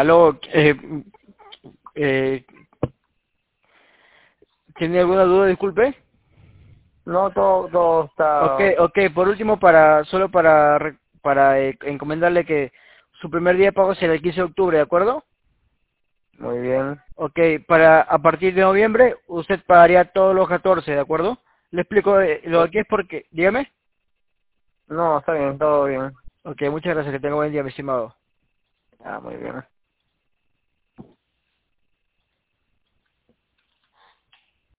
Aló, eh, ¿tiene alguna duda? Disculpe. No, todo Ok, está ok, por último, solo para encomendarle que su primer día de pago será el 15 de octubre, ¿de acuerdo? muy bien. Ok, a partir de noviembre usted pagaría todos los 14, ¿de acuerdo? Le explico lo que es porque, dígame. No, está bien, todo bien. Ok, muchas gracias, que tenga buen día, mi estimado. Ah, muy bien.